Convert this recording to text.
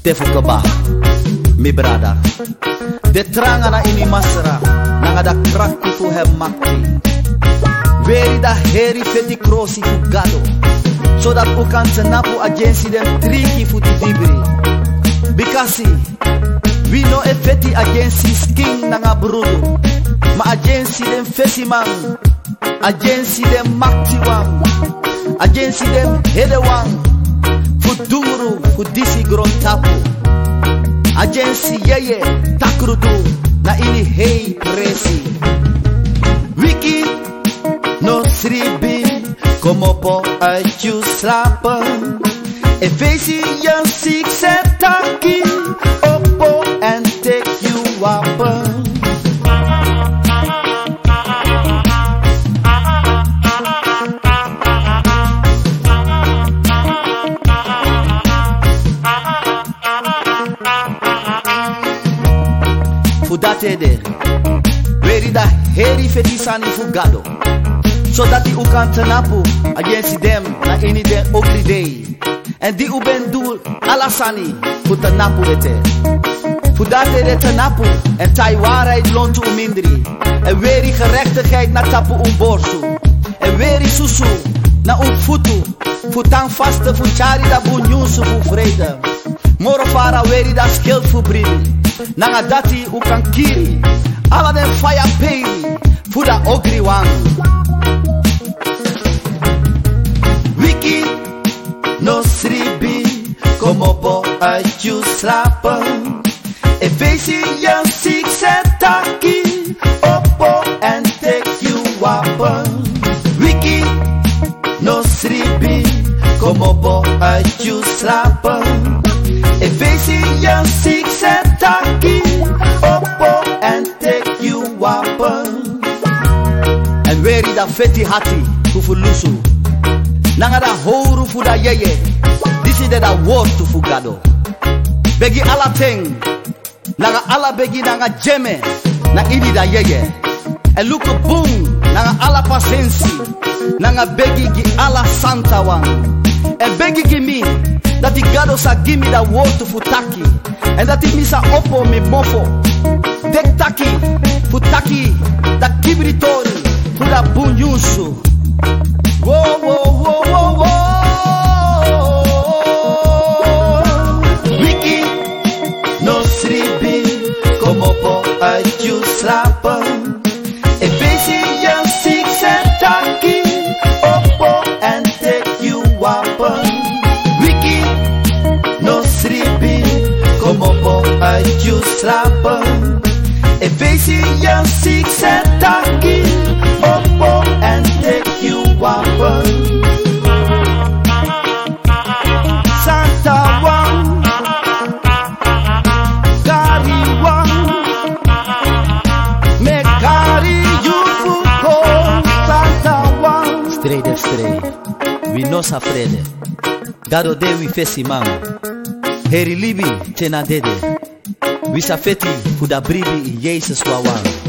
Tefukaba, mi brada. De tranga na ini masra, nanga da kraku fu hem makti. Veri da heri feti crossi fu gado, zodat u kan senapu agensi dem triki fu ti vibri. Bikasi, we no e feti agensi skin nanga brudo, ma agensi dem fesi man, agensi dem makti wan, agensi dem hede wan, fu duru fu disi gron tapu. Agensi yeye takrudu na ini hei presi. Wiki no sribi como po aichu slapa. E vezi yan sik setaki opo and take you up. Fudatede, veri da heri fetisani fugado, so dat die u kan tenapu agensi dem na ini den ogli day. En die u ben doel alasani fu tenapu ete. Fudatede tenapu en tai waarheid lontu umindri. En veri gerechtigheid na tapu borsu. En veri susu na futu. Futang vaste fu chari da bunyusu fu vrede. Moro fara veri da skill fu brili. Nanga dati u kan kiri, ala den fire pay, fuda ogri wan. Wiki no sribi, como po aichu slapa. E vezi yan sik setaki, opo and take you up. Wiki no sribi, como po aichu slapa. E vezi yan sik setaki, opo and take you up. En weri da feti hati kufulusu, nanga da houru fuda yeye. Disi de da word to fugado. Begi ala ting, nanga ala begi nanga jeme, na ini da yeye. En luku boom, nanga ala pasensi, nanga begi gi ala santa wan. En begi gi mi, dat die gado sa gimme da word to futaki. En dat ik misa oppo me mofo. Dek taki, futaki, da kibritori, fuda bunyusu. Wo wo wo wo wo. Wiki no sribi, como po aichu slapa. E vezi yan sik setaki, oppo and take you up. Wiki no sribi, como po aichu slapa. E vezi yan sik setaki, oppo and take you up. Santa wan, kari wan, me kari you fuko. Santa wan, stray, we no safrede. Gado de we fesi man. Heri libi tena dede. We safeti fuda bribi in Jesus wawan.